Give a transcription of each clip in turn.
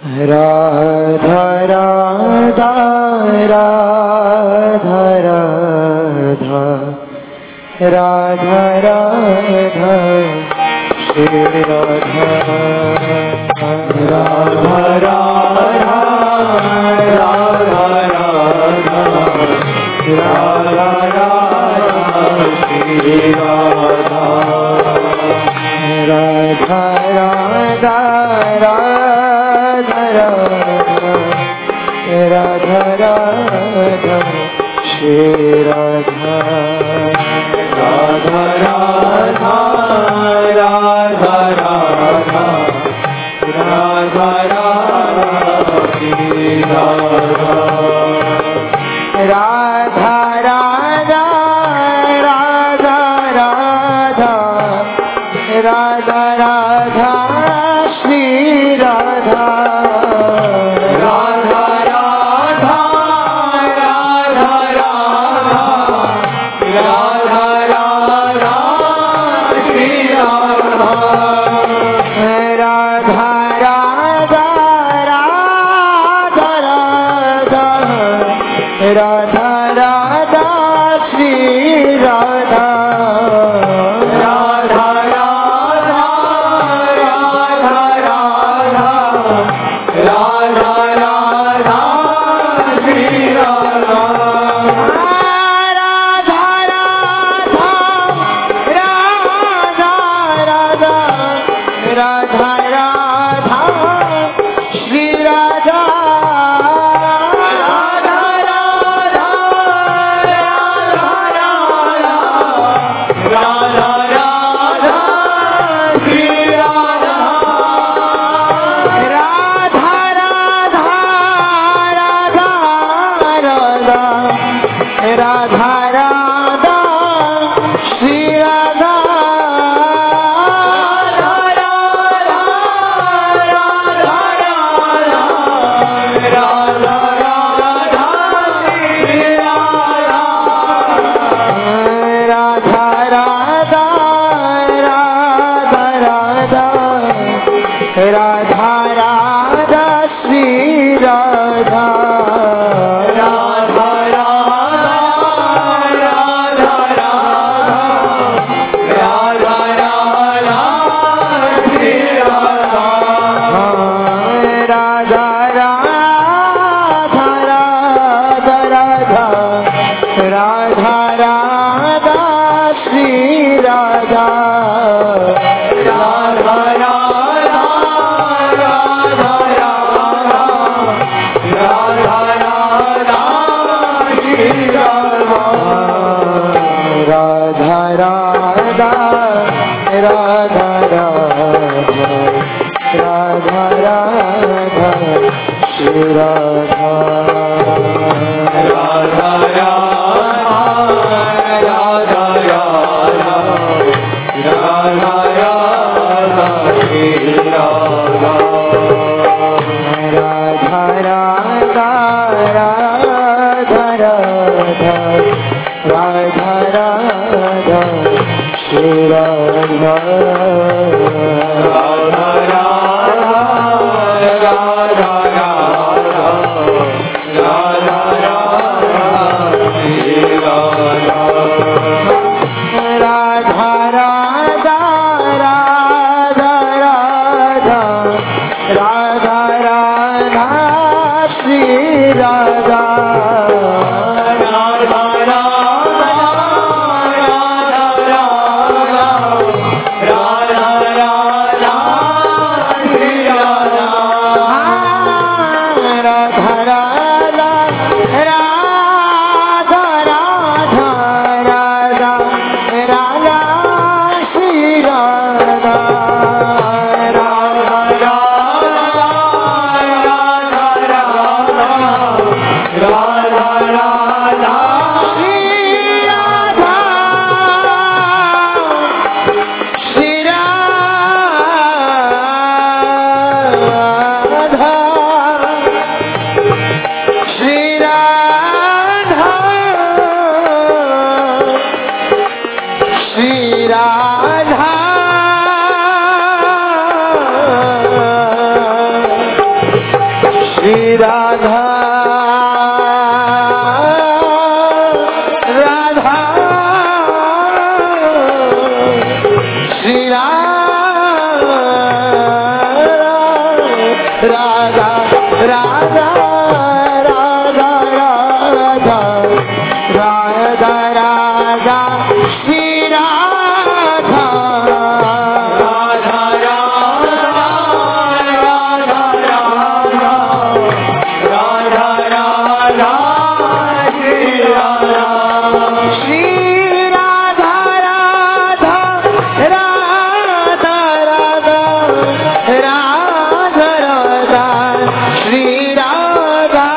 Radha Radha Radha Radha Radha Radha Shri Radha Radha Radha Radha Radha Radha Shri Radha Radha Radha Radha Radha Shri Radha Radha Radha Radha Radha Radha Radha Shri Radha Radha Radha Radha Radha Radha Radha Shri Radha Radha Radha Radha Radha Radha Shri Radha Radha Radha Radha Radha Shri Radha Radha Radha Radha Radha Radha Shri Radha Radha Radha Radha Radha Radha Shri Radha Radha Radha Shri Radha Radha Radha Radha Radha Shri Radha Radha Radha Radha Radha Radha Radha Shri Radha Radha Radha Radha Shri Radha Radha Radha Radha Radha Radha Shri Radha Radha Radha Radha Radha Radha Radha Shri Radha Shri Radha Radha Radha Radha Radha Radha Shri Radha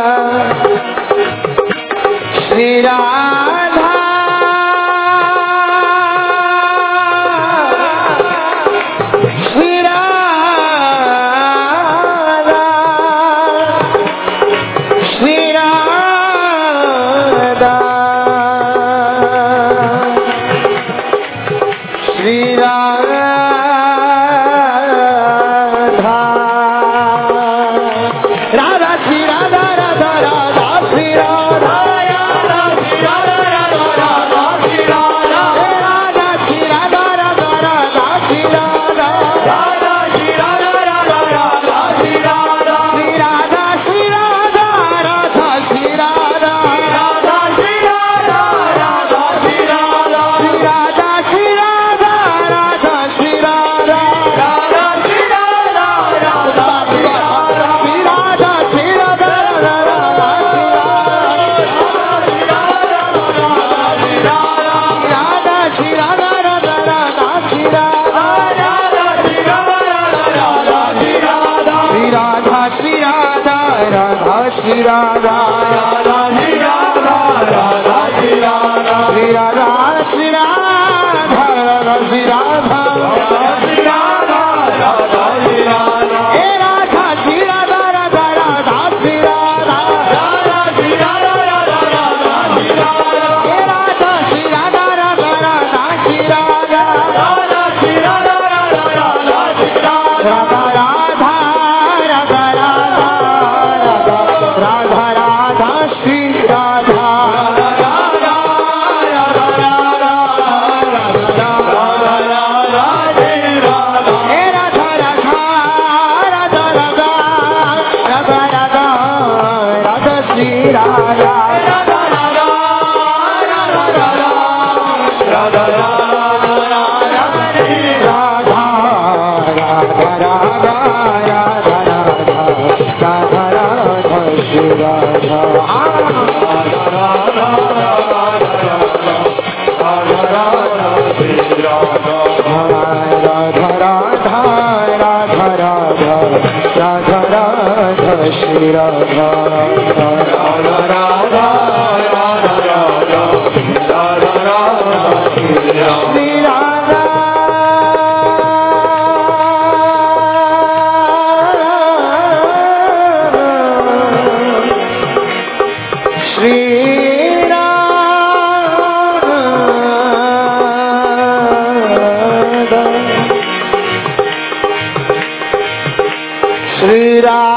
Radha Radha Shri Radha Radha Shri Radha Radha Shri Radha Shri Radha Shri Radha Radha Shri Radha Shri Radha Radha Shri Radha हे राधा श्री राधा राधा राधा श्री राधा राधा श्री राधा राधा राधा श्री राधा हे Radha Shri Radha Radha Radha Shri Radha Radha Shri Radha Radha Radha Shri Radha Radha Radha Radha Radha Radha Shri Radha Shri Radha Radha Radha Radha Radha Radha Radha Shri Radha Shri Radha Shri Radha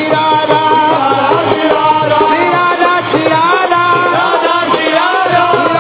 Shri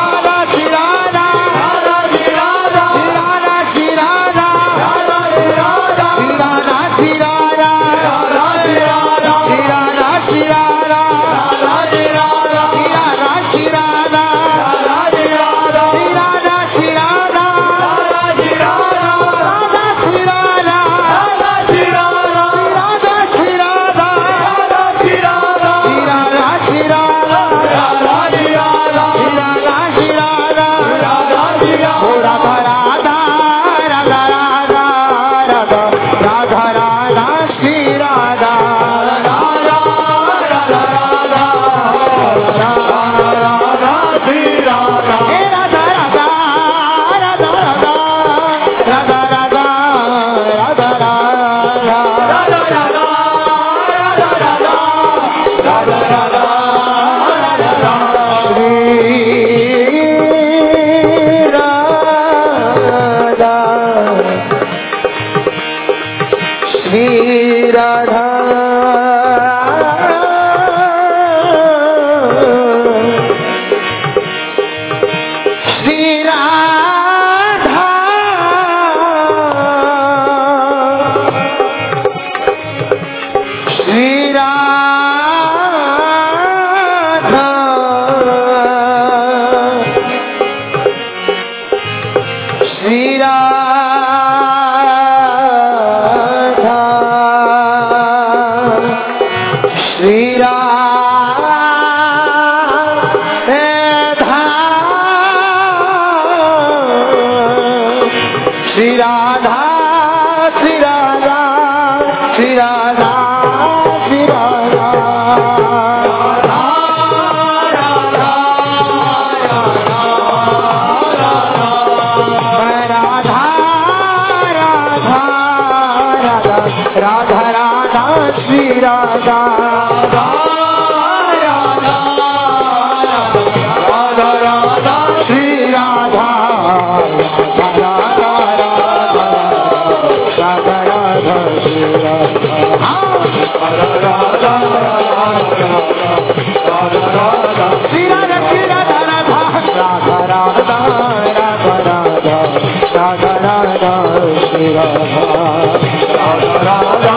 Shri Radha Shri Radha Shri Radha Shri Radha Shri Radha Shri Radha Shri Radha Shri Radha Radha Radha Shri Radha Radha Radha Shri Radha Radha Radha Radha Radha Shri Radha Radha Radha Shri Radha Shri Radha Radha Radha Radha Radha Radha Radha Radha Shri Radha Radha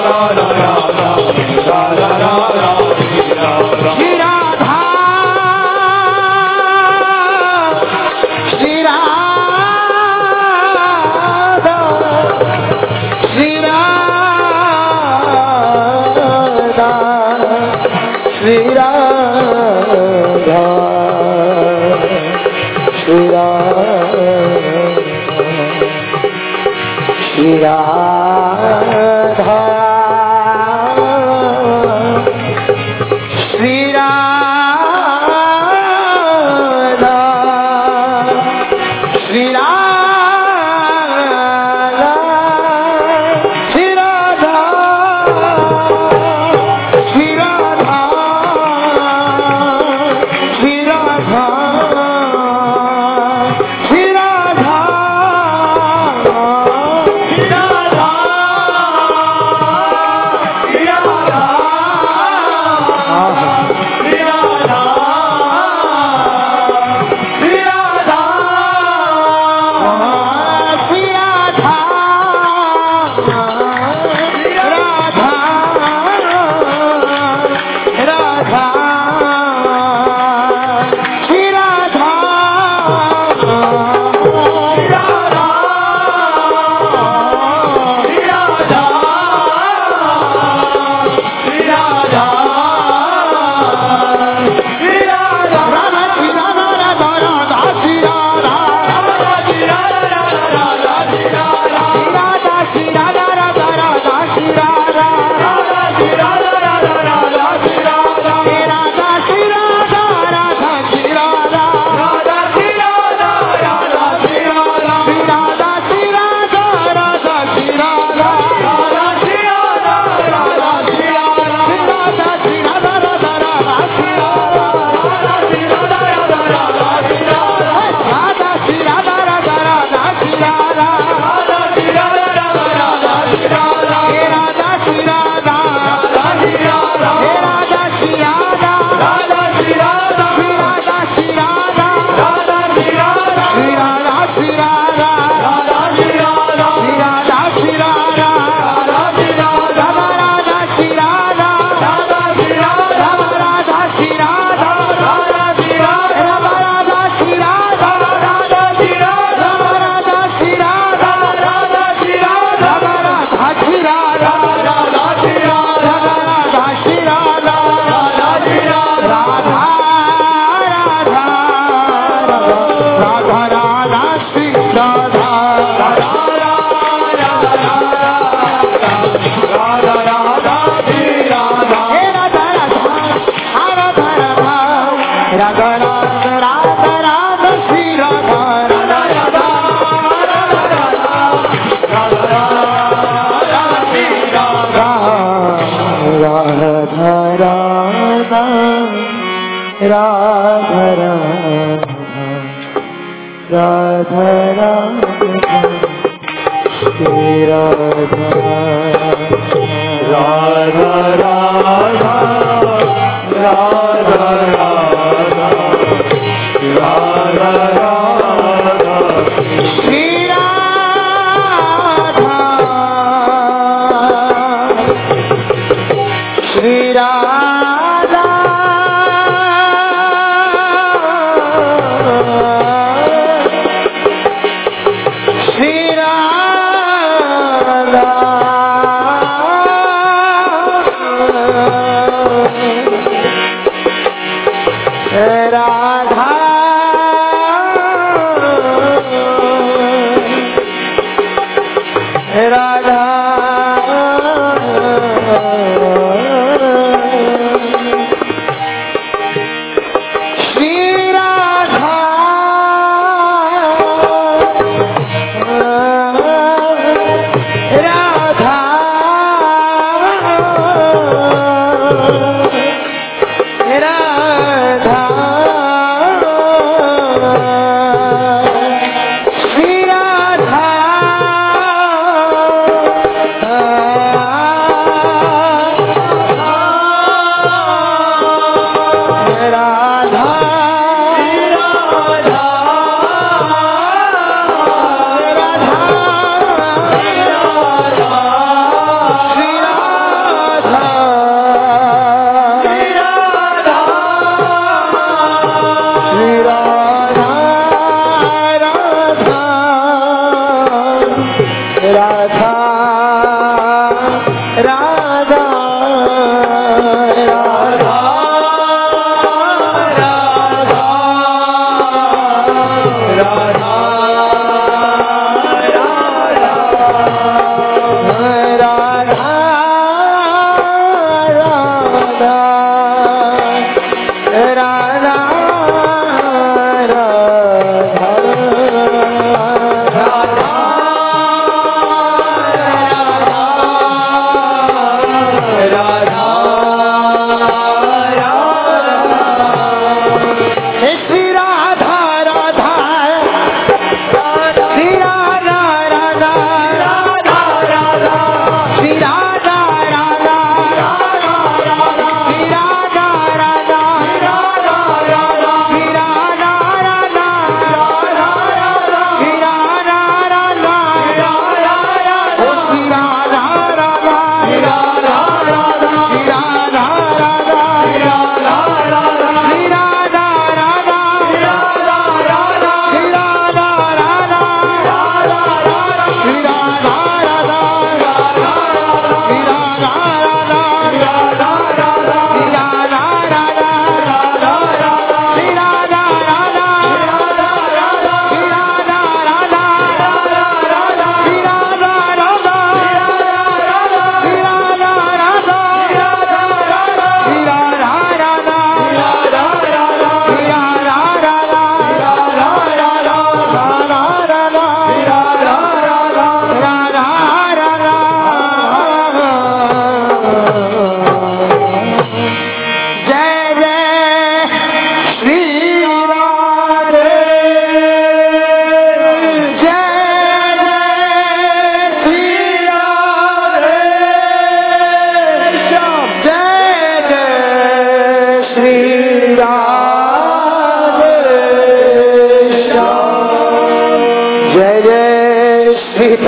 Shri Radha Shri Radha Shri Radha Shri Radha Shri Radha Shri Radha Shri Radha Shri Radha Shri Radha Shri Radha Shri Radha Shri Radha Radha Radha Radha Radha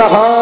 Krishna